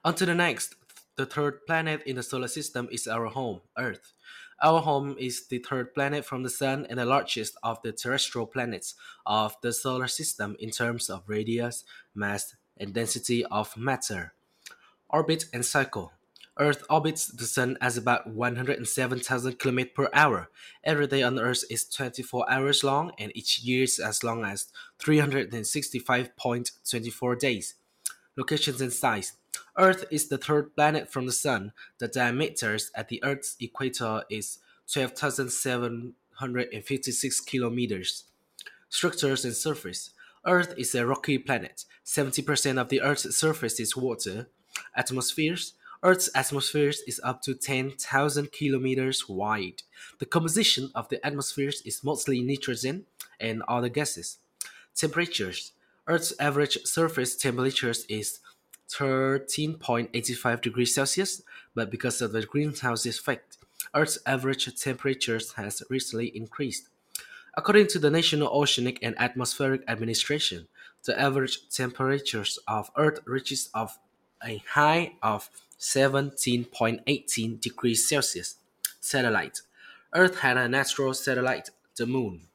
On to the next. The third planet in the solar system is our home, Earth. Our home is the third planet from the Sun and the largest of the terrestrial planets of the solar system in terms of radius, mass, and density of matter. Orbit and cycle. Earth orbits the Sun at about 107,000 km per hour. Every day on Earth is 24 hours long, and each year is as long as 365.24 days. Locations and size. Earth is the third planet from the Sun. The diameter at the Earth's equator is 12,756 kilometers. Structures and surface. Earth is a rocky planet. 70% of the Earth's surface is water. Atmospheres. Earth's atmosphere is up to 10,000 kilometers wide. The composition of the atmosphere is mostly nitrogen and other gases. Temperatures. Earth's average surface temperature is 13.85 degrees Celsius, but because of the greenhouse effect, Earth's average temperature has recently increased. According to the National Oceanic and Atmospheric Administration, the average temperatures of Earth reaches of a high of 17.18 degrees Celsius. Satellite. Earth had a natural satellite, the Moon.